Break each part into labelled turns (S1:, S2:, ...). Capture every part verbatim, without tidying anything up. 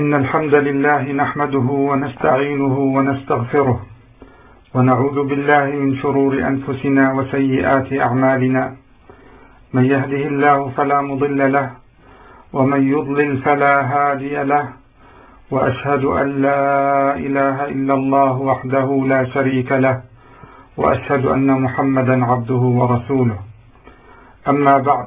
S1: إن الحمد لله نحمده ونستعينه ونستغفره ونعوذ بالله من شرور أنفسنا وسيئات أعمالنا. من يهده الله فلا مضل له ومن يضلل فلا هادي له، وأشهد أن لا إله إلا الله وحده لا شريك له، وأشهد أن محمدا عبده ورسوله. أما بعد،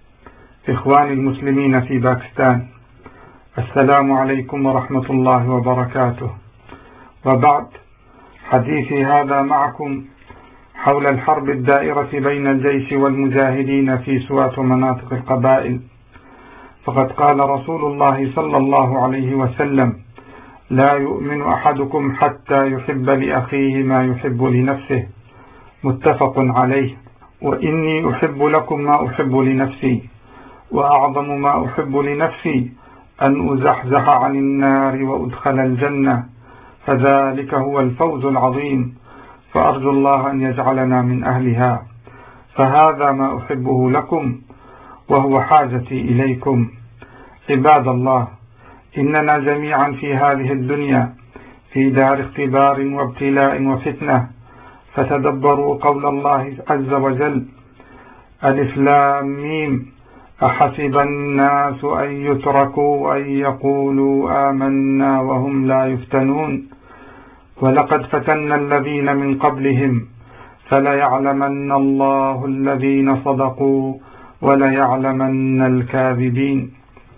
S1: إخواني المسلمين في باكستان، السلام عليكم ورحمة الله وبركاته. وبعد، حديثي هذا معكم حول الحرب الدائرة بين الجيش والمجاهدين في سوات ومناطق القبائل. فقد قال رسول الله صلى الله عليه وسلم: لا يؤمن أحدكم حتى يحب لأخيه ما يحب لنفسه، متفق عليه. وإني أحب لكم ما أحب لنفسي، وأعظم ما أحب لنفسي أن أزحزح عن النار وأدخل الجنة، فذلك هو الفوز العظيم، فأرجو الله أن يجعلنا من أهلها. فهذا ما أحبه لكم وهو حاجتي إليكم. عباد الله، إننا جميعا في هذه الدنيا في دار اختبار وابتلاء وفتنة، فتدبروا قول الله عز وجل: ألف لام ميم، أحسب الناس أن يتركوا أن يقولوا آمنا وهم لا يفتنون، ولقد فتنا الذين من قبلهم فليعلمن الله الذين صدقوا وليعلمن الكاذبين.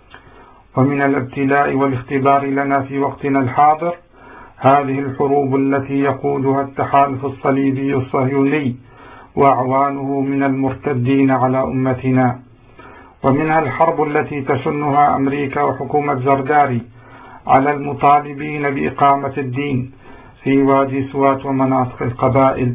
S1: ومن الابتلاء والاختبار لنا في وقتنا الحاضر هذه الحروب التي يقودها التحالف الصليبي الصهيوني وأعوانه من المرتدين على أمتنا، ومنها الحرب التي تشنها أمريكا وحكومة زرداري على المطالبين بإقامة الدين في وادي سوات ومناطق القبائل.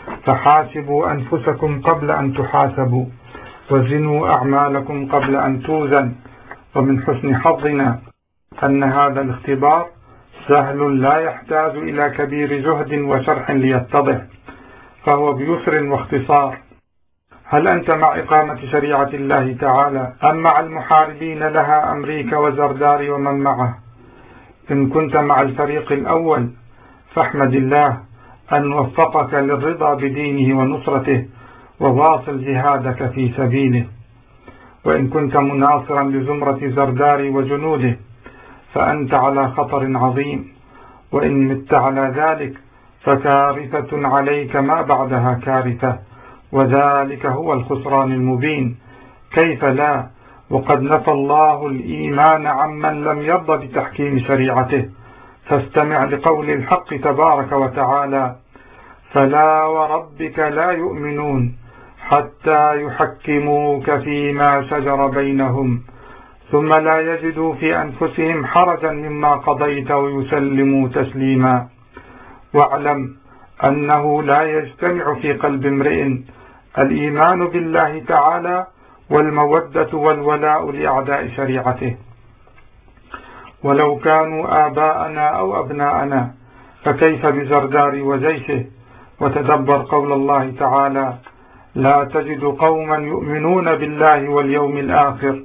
S1: فحاسبوا أنفسكم قبل أن تحاسبوا، وزنوا أعمالكم قبل أن توزن. ومن حسن حظنا أن هذا الاختبار سهل لا يحتاج إلى كبير جهد وشرح ليتضح، فهو بيسر واختصار. هل أنت مع إقامة شريعة الله تعالى أم مع المحاربين لها أمريكا وزرداري ومن معه؟ إن كنت مع الفريق الأول فاحمد الله أن وفقك للرضا بدينه ونصرته، وواصل جهادك في سبيله. وإن كنت مناصرا لزمرة زرداري وجنوده فأنت على خطر عظيم، وإن مت على ذلك فكارثة عليك ما بعدها كارثة، وذلك هو الخسران المبين. كيف لا، وقد نفى الله الإيمان عمن لم يرضى بتحكيم شريعته. فاستمع لقول الحق تبارك وتعالى: فلا وربك لا يؤمنون حتى يحكموك فيما شجر بينهم ثم لا يجدوا في أنفسهم حرجا مما قضيت ويسلموا تسليما. واعلم أنه لا يجتمع في قلب امرئ الإيمان بالله تعالى والمودة والولاء لأعداء شريعته، ولو كانوا آباءنا أو أبناءنا، فكيف بزرداري وجيشه؟ وتدبر قول الله تعالى: لا تجد قوما يؤمنون بالله واليوم الآخر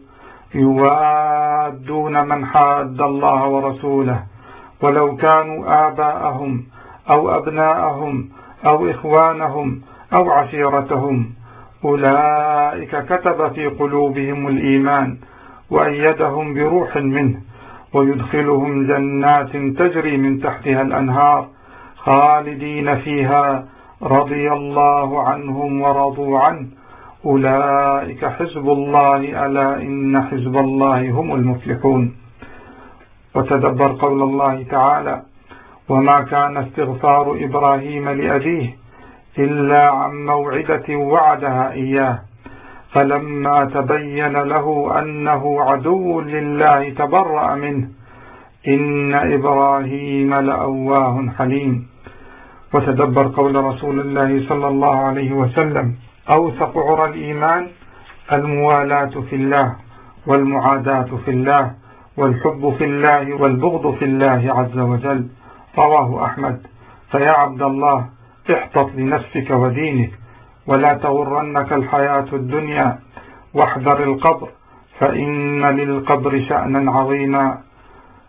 S1: يوادون من حاد الله ورسوله ولو كانوا آباءهم أو أبناءهم أو إخوانهم أو عشيرتهم، أولئك كتب في قلوبهم الإيمان وأيدهم بروح منه ويدخلهم جنات تجري من تحتها الأنهار خالدين فيها رضي الله عنهم ورضوا عنه، أولئك حزب الله ألا إن حزب الله هم المفلحون. وتدبر قول الله تعالى: وما كان استغفار إبراهيم لأبيه إلا عن موعدة وعدها إياه فلما تبين له أنه عدو لله تبرأ منه إن إبراهيم لأواه حليم. وتدبر قول رسول الله صلى الله عليه وسلم: أوثق عرى الإيمان الموالاة في الله والمعاداة في الله والحب في الله والبغض في الله عز وجل. رواه أحمد. فيا عبد الله، احتط لنفسك ودينك، ولا تغرنك الحياة الدنيا، واحذر القبر، فإن للقبر شأنا عظيما.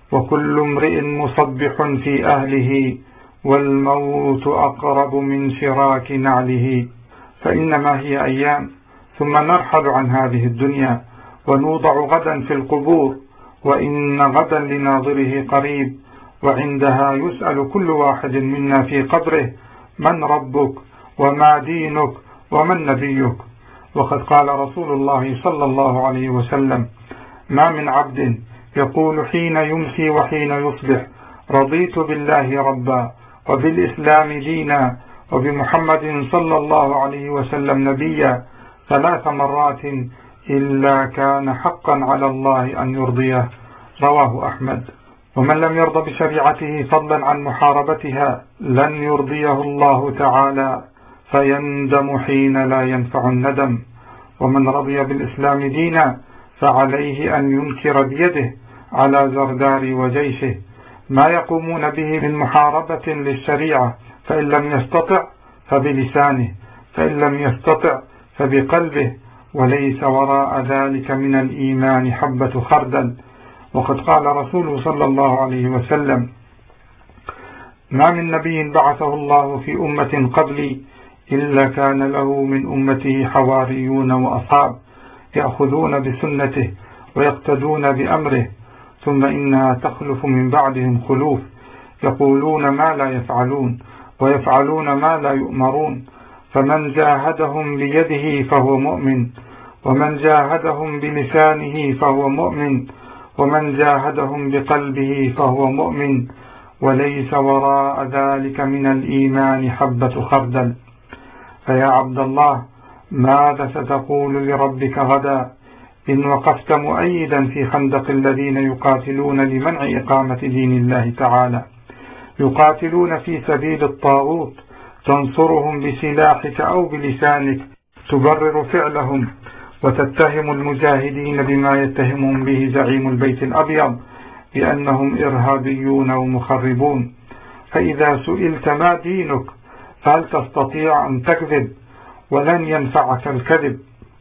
S1: وكل امرئ مصبح في أهله، والموت أقرب من شراك نعله. فإنما هي أيام، ثم نرحل عن هذه الدنيا ونوضع غدا في القبور، وإن غدا لناظره قريب. وعندها يسأل كل واحد منا في قبره: من ربك؟ وما دينك؟ ومن نبيك؟ وقد قال رسول الله صلى الله عليه وسلم: ما من عبد يقول حين يمسي وحين يصبح: رضيت بالله ربا، وبالإسلام دينا، وبمحمد صلى الله عليه وسلم نبيا، ثلاث مرات إلا كان حقا على الله أن يرضيه. رواه أحمد. ومن لم يرضى بشريعته فضلا عن محاربتها لن يرضيه الله تعالى، فيندم حين لا ينفع الندم. ومن رضي بالإسلام دينا فعليه أن ينكر بيده على زردار وجيشه ما يقومون به من محاربة للشريعة، فإن لم يستطع فبلسانه، فإن لم يستطع فبقلبه، وليس وراء ذلك من الإيمان حبة خردل. وقد قال رسوله صلى الله عليه وسلم: ما من نبي بعثه الله في أمة قبلي إلا كان له من أمته حواريون وأصحاب يأخذون بسنته ويقتدون بأمره، ثم إنها تخلف من بعدهم خلوف يقولون ما لا يفعلون ويفعلون ما لا يؤمرون، فمن جاهدهم بيده فهو مؤمن، ومن جاهدهم بلسانه فهو مؤمن، ومن جاهدهم بقلبه فهو مؤمن، وليس وراء ذلك من الإيمان حبة خردل. فيا عبد الله، ماذا ستقول لربك غدا إن وقفت مؤيدا في خندق الذين يقاتلون لمنع إقامة دين الله تعالى، يقاتلون في سبيل الطاغوت، تنصرهم بسلاحك أو بلسانك، تبرر فعلهم وتتهم المجاهدين بما يتهمهم به زعيم البيت الأبيض بأنهم إرهابيون ومخربون؟ فإذا سئلت ما دينك فهل تستطيع أن تكذب؟ ولن ينفعك الكذب.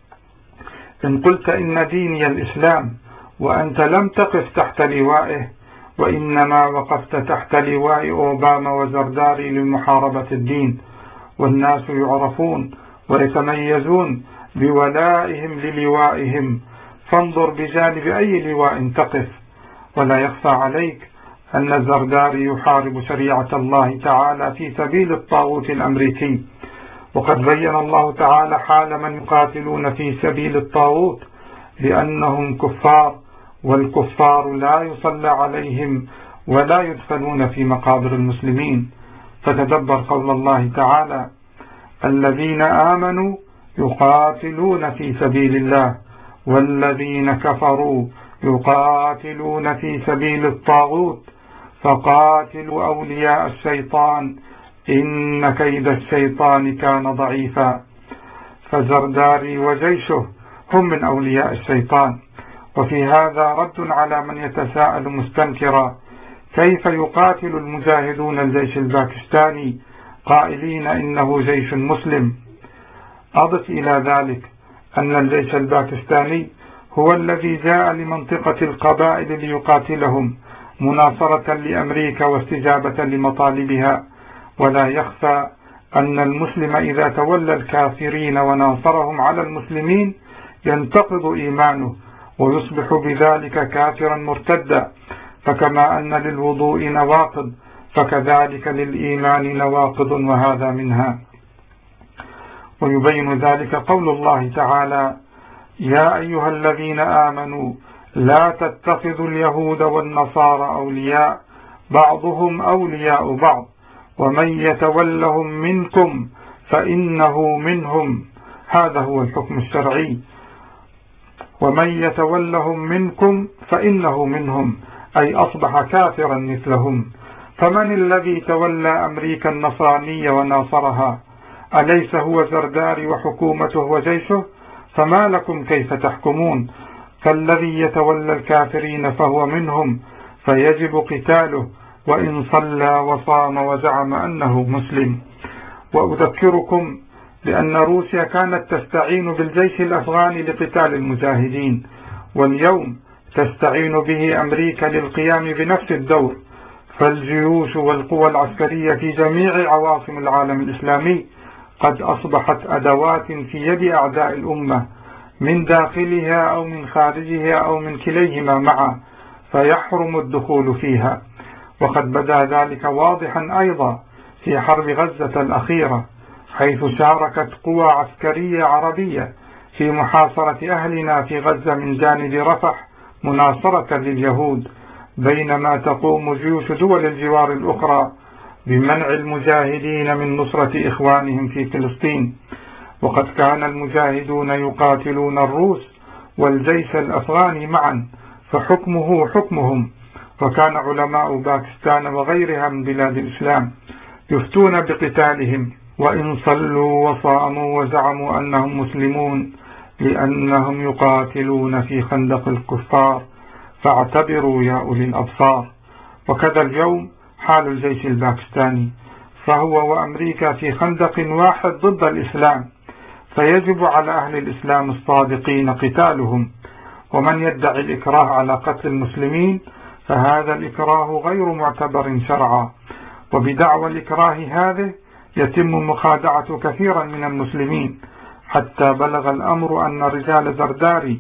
S1: إن قلت إن ديني الإسلام وأنت لم تقف تحت لوائه، وإنما وقفت تحت لواء أوباما وزرداري لمحاربة الدين، والناس يعرفون ويتميزون بولائهم للوائهم، فانظر بجانب أي لواء تقف. ولا يخفى عليك أن الزرداري يحارب شريعة الله تعالى في سبيل الطاغوت الأمريكي، وقد بين الله تعالى حال من يقاتلون في سبيل الطاغوت بأنهم كفار، والكفار لا يصلى عليهم ولا يدفنون في مقابر المسلمين. فتدبر قول الله تعالى: الذين آمنوا يقاتلون في سبيل الله، والذين كفروا يقاتلون في سبيل الطاغوت، فقاتلوا أولياء الشيطان إن كيد الشيطان كان ضعيفا. فزرداري وجيشه هم من أولياء الشيطان. وفي هذا رد على من يتساءل مستنكرا: كيف يقاتل المجاهدون الجيش الباكستاني قائلين إنه جيش مسلم؟ أضف إلى ذلك أن الجيش الباكستاني هو الذي جاء لمنطقة القبائل ليقاتلهم مناصرة لأمريكا واستجابة لمطالبها. ولا يخفى أن المسلم إذا تولى الكافرين وناصرهم على المسلمين ينتقض إيمانه ويصبح بذلك كافرا مرتدا. فكما أن للوضوء نواقض فكذلك للإيمان نواقض، وهذا منها. ويبين ذلك قول الله تعالى: يا أيها الذين آمنوا لا تتخذوا اليهود والنصارى أولياء بعضهم أولياء بعض ومن يتولهم منكم فإنه منهم. هذا هو الحكم الشرعي. ومن يتولهم منكم فإنه منهم، أي أصبح كافرا مثلهم. فمن الذي تولى أمريكا النصرانية وناصرها؟ أليس هو زرداري وحكومته وجيشه؟ فما لكم كيف تحكمون؟ فالذي يتولى الكافرين فهو منهم، فيجب قتاله وإن صلى وصام وزعم أنه مسلم. وأذكركم بأن روسيا كانت تستعين بالجيش الأفغاني لقتال المجاهدين، واليوم تستعين به أمريكا للقيام بنفس الدور، فالجيوش والقوى العسكرية في جميع عواصم العالم الإسلامي قد أصبحت أدوات في يد أعداء الأمة من داخلها أو من خارجها أو من كليهما معا، فيحرم الدخول فيها. وقد بدا ذلك واضحا أيضا في حرب غزة الأخيرة، حيث شاركت قوى عسكرية عربية في محاصرة أهلنا في غزة من جانب رفح مناصرة لليهود، بينما تقوم جيوش دول الجوار الأخرى بمنع المجاهدين من نصرة إخوانهم في فلسطين. وقد كان المجاهدون يقاتلون الروس والجيش الأفغاني معا، فحكمه حكمهم. وكان علماء باكستان وغيرها من بلاد الإسلام يفتون بقتالهم، وإن صلوا وصاموا وزعموا أنهم مسلمون لأنهم يقاتلون في خندق الكفار، فاعتبروا يا أولي الأبصار. وكذا اليوم حال الجيش الباكستاني، فهو وأمريكا في خندق واحد ضد الإسلام، فيجب على أهل الإسلام الصادقين قتالهم. ومن يدعي الإكراه على قتل المسلمين فهذا الإكراه غير معتبر شرعا، وبدعوى الإكراه هذه يتم مخادعة كثيرا من المسلمين، حتى بلغ الأمر أن رجال زرداري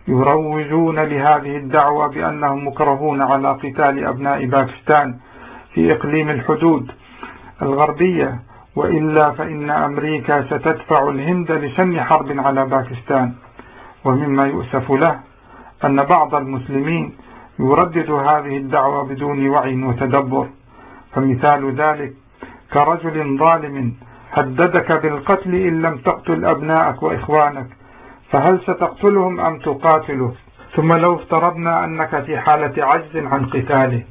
S1: يروجون لهذه الدعوة بأنهم مكرهون على قتال أبناء باكستان في إقليم الحدود الغربية، وإلا فإن أمريكا ستدفع الهند لشن حرب على باكستان. ومما يؤسف له أن بعض المسلمين يردد هذه الدعوة بدون وعي وتدبر. فمثال ذلك كرجل ظالم هددك بالقتل إن لم تقتل أبنائك وإخوانك، فهل ستقتلهم أم تقاتله؟ ثم لو افترضنا أنك في حالة عجز عن قتاله،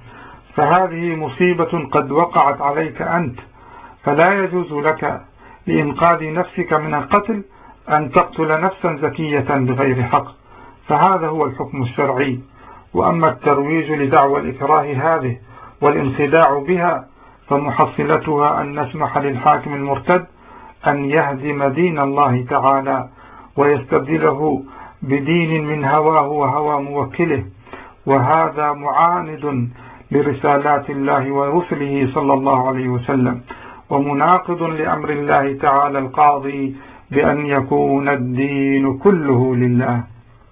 S1: فهذه مصيبة قد وقعت عليك أنت، فلا يجوز لك لإنقاذ نفسك من القتل أن تقتل نفسا زكية بغير حق، فهذا هو الحكم الشرعي. وأما الترويج لدعوى الإكراه هذه والانخداع بها فمحصلتها أن نسمح للحاكم المرتد أن يهدم دين الله تعالى ويستبدله بدين من هواه وهوى موكله، وهذا معاند لرسالات الله ورسله صلى الله عليه وسلم، ومناقض لأمر الله تعالى القاضي بأن يكون الدين كله لله.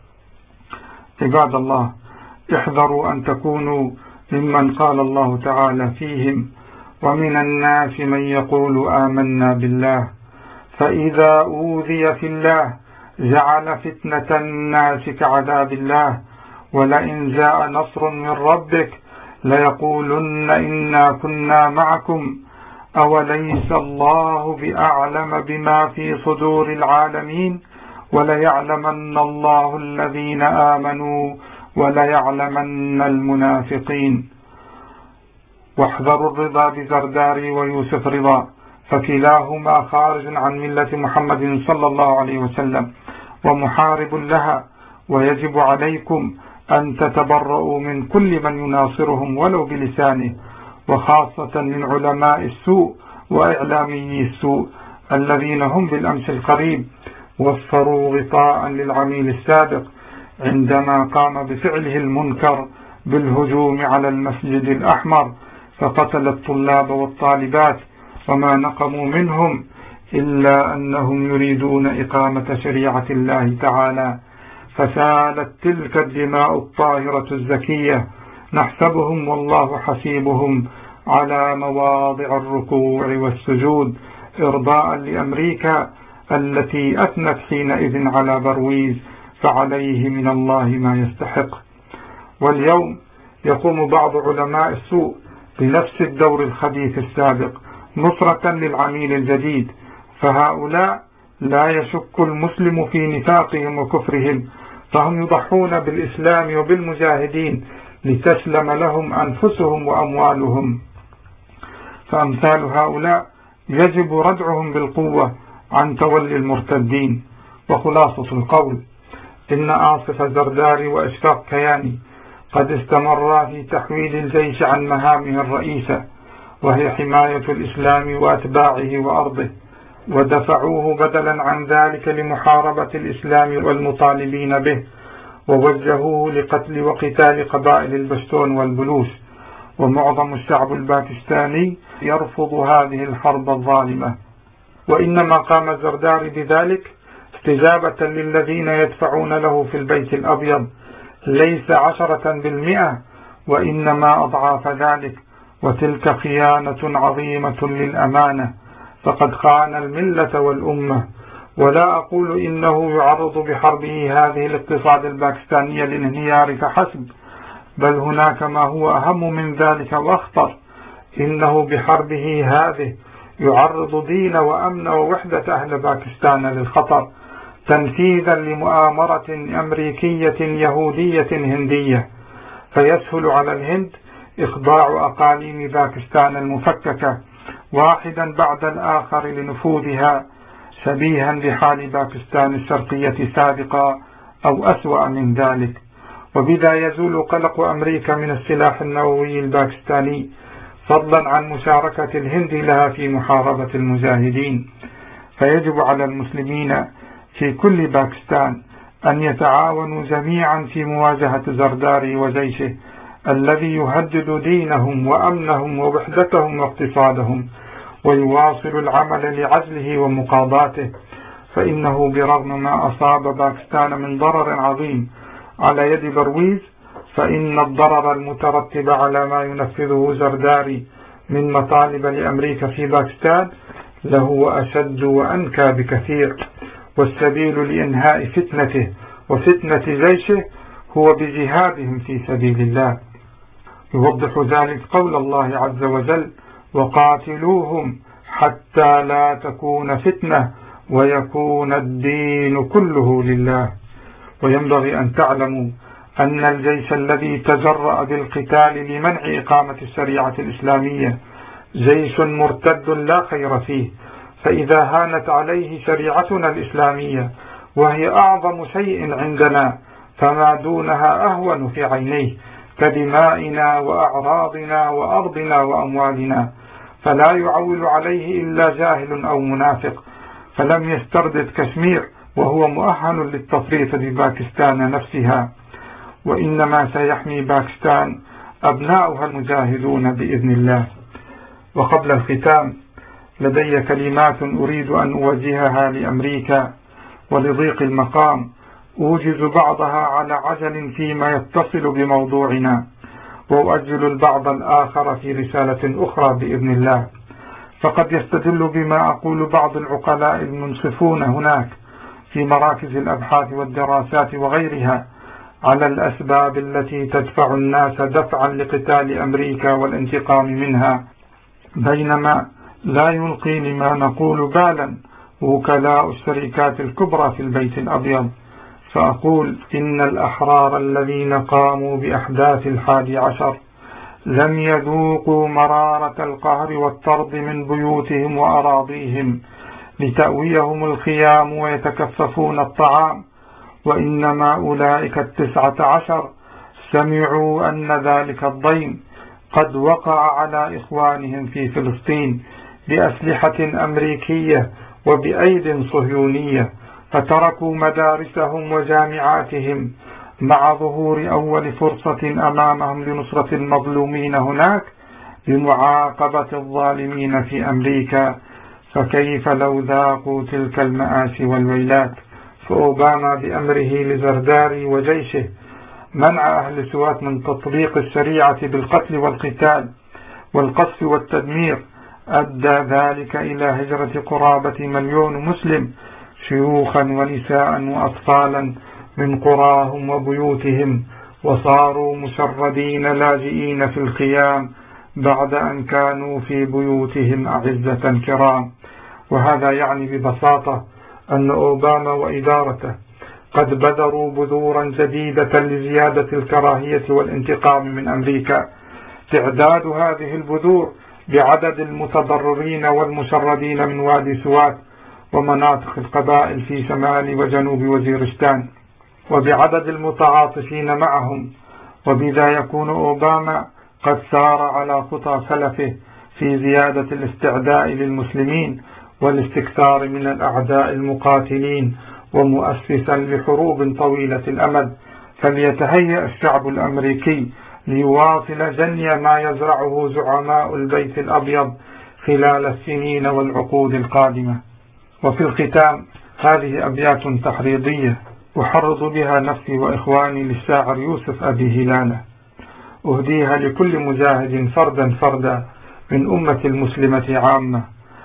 S1: عباد الله، احذروا أن تكونوا ممن قال الله تعالى فيهم: ومن الناس من يقول آمنا بالله فإذا أوذي في الله جعل فتنة الناس كعذاب الله ولئن جاء نصر من ربك ليقولن إنا كنا معكم أوليس الله بأعلم بما في صدور العالمين وليعلمن الله الذين آمنوا وليعلمن المنافقين. واحذروا الرضا بزرداري ويوسف رضا، فكلاهما خارج عن ملة محمد صلى الله عليه وسلم ومحارب لها، ويجب عليكم أن تتبرؤوا من كل من يناصرهم ولو بلسانه، وخاصة من علماء السوء وإعلامي السوء الذين هم بالأمس القريب وفروا غطاء للعميل السابق عندما قام بفعله المنكر بالهجوم على المسجد الأحمر فقتل الطلاب والطالبات، وما نقموا منهم إلا أنهم يريدون إقامة شريعة الله تعالى، فسالت تلك الدماء الطاهرة الزكية نحسبهم والله حسيبهم على مواضع الركوع والسجود إرضاء لأمريكا التي أثنت حينئذ على برويز، فعليه من الله ما يستحق. واليوم يقوم بعض علماء السوء بنفس الدور الخبيث السابق نصرة للعميل الجديد، فهؤلاء لا يشك المسلم في نفاقهم وكفرهم، فهم يضحون بالإسلام وبالمجاهدين لتسلم لهم أنفسهم وأموالهم. فأمثال هؤلاء يجب ردعهم بالقوة عن تولي المرتدين. وخلاصة القول: إن آصف زرداري وإشفاق كياني قد استمرا في تحويل الجيش عن مهامه الرئيسة، وهي حماية الإسلام وأتباعه وأرضه، ودفعوه بدلا عن ذلك لمحاربة الإسلام والمطالبين به، ووجهوه لقتل وقتال قبائل البشتون والبلوش، ومعظم الشعب الباكستاني يرفض هذه الحرب الظالمة. وإنما قام الزرداري بذلك استجابة للذين يدفعون له في البيت الأبيض ليس عشرة بالمئة، وإنما أضعاف ذلك، وتلك خيانة عظيمة للأمانة، فقد خان الملة والأمة. ولا أقول إنه يعرض بحربه هذه الاقتصاد الباكستاني للانهيار فحسب، بل هناك ما هو أهم من ذلك وأخطر، إنه بحربه هذه يعرض دين وأمن ووحدة أهل باكستان للخطر، تنفيذا لمؤامرة أمريكية يهودية هندية، فيسهل على الهند إخضاع أقاليم باكستان المفككة واحدا بعد الآخر لنفوذها، شبيها بحال باكستان الشرقية سابقا أو أسوأ من ذلك. وبذا يزول قلق أمريكا من السلاح النووي الباكستاني، فضلا عن مشاركة الهند لها في محاربة المجاهدين. فيجب على المسلمين في كل باكستان أن يتعاونوا جميعا في مواجهة زرداري وجيشه الذي يهدد دينهم وأمنهم ووحدتهم واقتصادهم، ويواصل العمل لعزله ومقاضاته، فإنه برغم ما أصاب باكستان من ضرر عظيم على يد برويز، فإن الضرر المترتب على ما ينفذه زرداري من مطالب لأمريكا في باكستان له أشد وأنكى بكثير، والسبيل لإنهاء فتنته وفتنة جيشه هو بجهادهم في سبيل الله. يوضح ذلك قول الله عز وجل: وقاتلوهم حتى لا تكون فتنة ويكون الدين كله لله. وينبغي أن تعلموا أن الجيش الذي تجرأ بالقتال لمنع إقامة الشريعة الإسلامية جيش مرتد لا خير فيه، فإذا هانت عليه شريعتنا الإسلامية وهي أعظم شيء عندنا فما دونها أهون في عينيه كدمائنا وأعراضنا وأرضنا وأموالنا، فلا يعول عليه إلا جاهل أو منافق، فلم يستردد كشمير وهو مؤهل للتفريط بباكستان نفسها، وإنما سيحمي باكستان أبناؤها المجاهدون بإذن الله. وقبل الختام لدي كلمات أريد أن أوجهها لأمريكا، ولضيق المقام أوجز بعضها على عجل فيما يتصل بموضوعنا، وأؤجل البعض الآخر في رسالة أخرى بإذن الله. فقد يستدل بما أقول بعض العقلاء المنصفون هناك في مراكز الأبحاث والدراسات وغيرها على الأسباب التي تدفع الناس دفعا لقتال أمريكا والانتقام منها، بينما لا يلقي لما نقول بالا وكلاء الشركات الكبرى في البيت الأبيض. فأقول إن الأحرار الذين قاموا بأحداث الحادي عشر لم يذوقوا مرارة القهر والطرد من بيوتهم وأراضيهم لتأويهم الخيام ويتكففون الطعام، وإنما أولئك التسعة عشر سمعوا أن ذلك الضيم قد وقع على إخوانهم في فلسطين بأسلحة أمريكية وبأيد صهيونية، فتركوا مدارسهم وجامعاتهم مع ظهور أول فرصة أمامهم لنصرة المظلومين هناك لمعاقبة الظالمين في أمريكا، فكيف لو ذاقوا تلك المآسي والويلات. فأوباما بأمره لزرداري وجيشه منع أهل سوات من تطبيق الشريعة بالقتل والقتال والقصف والتدمير أدى ذلك إلى هجرة قرابة مليون مسلم شيوخا ونساء وأطفالا من قراهم وبيوتهم، وصاروا مشردين لاجئين في الخيام بعد أن كانوا في بيوتهم أعزة كرام. وهذا يعني ببساطة أن أوباما وإدارته قد بذروا بذورا جديدة لزيادة الكراهية والانتقام من أمريكا. تعداد هذه البذور بعدد المتضررين والمشردين من وادي سوات ومناطق القبائل في شمال وجنوب وزيرستان، وبعدد المتعاطفين معهم، وبذا يكون أوباما قد سار على خطى سلفه في زيادة الاستعداء للمسلمين والاستكثار من الأعداء المقاتلين، ومؤسسا لحروب طويلة الأمد فليتهيأ الشعب الأمريكي ليواصل جني ما يزرعه زعماء البيت الأبيض خلال السنين والعقود القادمة. وفي الختام هذه أبيات تحريضية أحرض بها نفسي وإخواني للشاعر يوسف أبي هلالة، أهديها لكل مجاهد فردا فردا من أمة المسلمة عامة،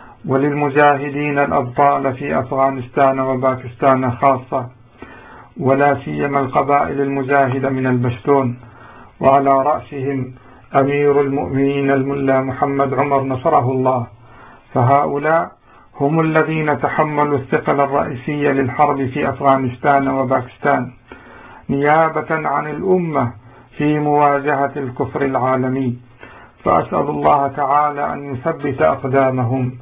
S1: وللمجاهدين الأبطال في أفغانستان وباكستان خاصة، ولا سيما القبائل المجاهدة من البشتون، وعلى رأسهم أمير المؤمنين الملا محمد عمر نصره الله. فهؤلاء هم الذين تحملوا الثقل الرئيسي للحرب في أفغانستان وباكستان نيابة عن الأمة في مواجهة الكفر العالمي. فأسأل الله تعالى أن يثبت أقدامهم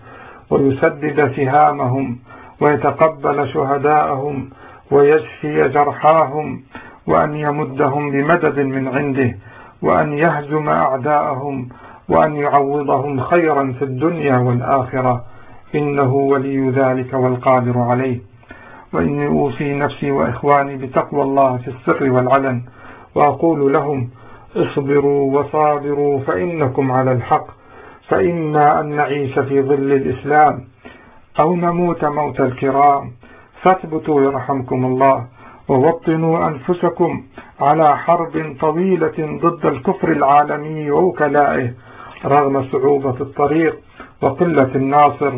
S1: ويسدد سهامهم ويتقبل شهداءهم ويشفي جرحاهم، وأن يمدهم بمدد من عنده، وأن يهزم أعداءهم، وأن يعوضهم خيرا في الدنيا والآخرة، إنه ولي ذلك والقادر عليه. وإني أوصي نفسي وإخواني بتقوى الله في السر والعلن، وأقول لهم اصبروا وصابروا فإنكم على الحق، فإنا أن نعيش في ظل الإسلام أو نموت موت الكرام، فاثبتوا يرحمكم الله، ووطنوا أنفسكم على حرب طويلة ضد الكفر العالمي ووكلائه رغم صعوبة الطريق وقلة الناصر.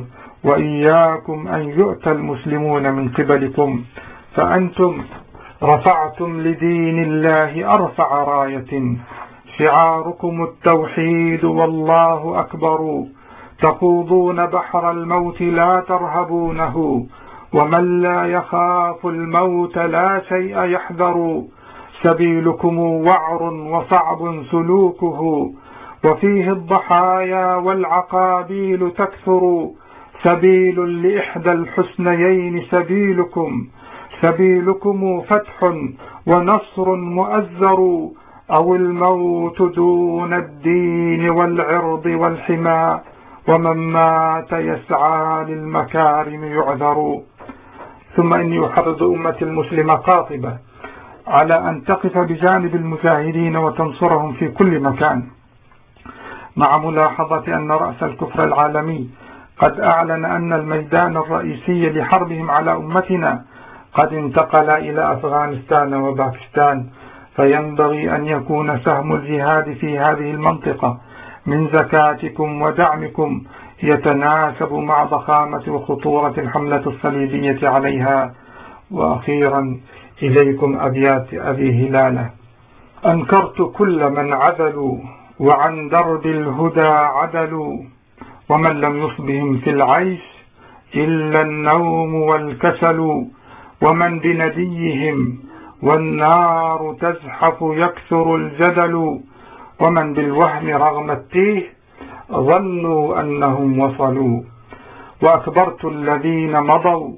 S1: وإياكم أن يؤتى المسلمون من قبلكم، فأنتم رفعتم لدين الله أرفع راية، شعاركم التوحيد والله أكبر، تخوضون بحر الموت لا ترهبونه، ومن لا يخاف الموت لا شيء يحذر، سبيلكم وعر وصعب سلوكه، وفيه الضحايا والعقابيل تكثر، سبيل لإحدى الحسنيين سبيلكم، سبيلكم فتح ونصر مؤزر، أو الموت دون الدين والعرض والحمى، ومن مات يسعى للمكارم يعذر. ثم إني أحرض أمة المسلمة قاطبة على أن تقف بجانب المجاهدين وتنصرهم في كل مكان، مع ملاحظة أن رأس الكفر العالمي قد أعلن أن الميدان الرئيسي لحربهم على أمتنا قد انتقل إلى أفغانستان وباكستان، فينبغي أن يكون سهم الجهاد في هذه المنطقة من زكاتكم ودعمكم يتناسب مع ضخامة وخطورة الحملة الصليبية عليها. وأخيرا إليكم أبيات أبي هلالة: أنكرت كل من عدلوا وعن درب الهدى عدلوا، ومن لم يصبهم في العيش إلا النوم والكسل، ومن بنديهم والنار تزحف يكثر الجدل، ومن بالوهم رغم التيه ظنوا أنهم وصلوا، وأكبرت الذين مضوا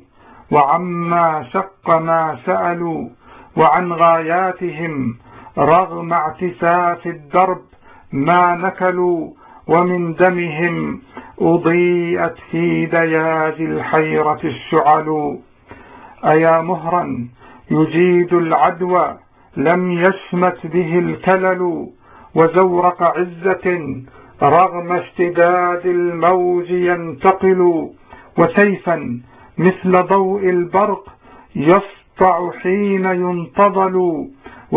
S1: وعما شق ما سألوا، وعن غاياتهم رغم اعتساف الدرب ما نكلوا، ومن دمهم أضيئت في دياج الحيرة الشعل. أيا مهرا يجيد العدوى لم يشمت به الكلل، وزورق عزة رغم اشتداد الموج ينتقل، وسيفا مثل ضوء البرق يسطع حين ينتظل،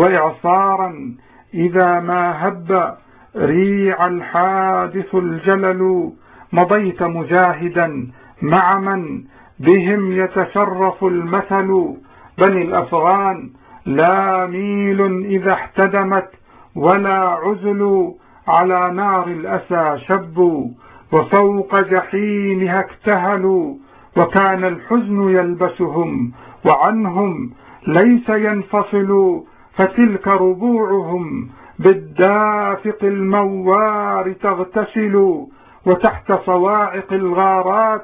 S1: وإعصارا إذا ما هب ريع الحادث الجلل. مضيت مجاهدا مع من بهم يتشرف المثل، بني الأفغان لا ميل إذا احتدمت ولا عزل، على نار الأسى شبوا وفوق جحيمها اكتهلوا، وكان الحزن يلبسهم وعنهم ليس ينفصل، فتلك ربوعهم بالدافق الموار تغتسل، وتحت صواعق الغارات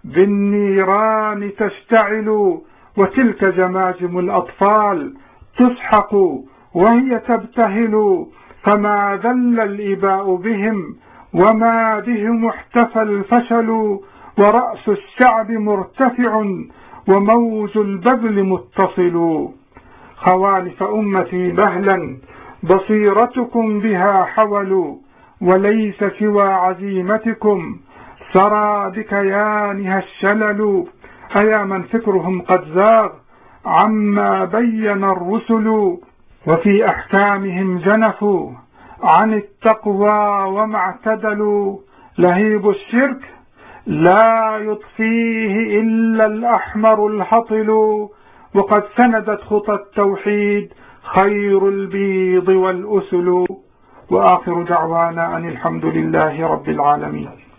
S1: بالنيران تشتعل، وتلك جماجم الأطفال تسحق وهي تبتهل، فما ذل الإباء بهم وما بهم احتفى الفشل، ورأس الشعب مرتفع وموج البذل متصل. خوالف أمتي بهلا بصيرتكم بها حولوا، وليس سوى عزيمتكم سرى بكيانها الشلل. أيا من فكرهم قد زاغ عما بين الرسل، وفي أحكامهم جنفوا عن التقوى وما اعتدلوا. لهيب الشرك لا يطفيه إلا الأحمر الهطل، وقد سندت خطى التوحيد خير البيض والأسل. وآخر دعوانا أن الحمد لله رب العالمين.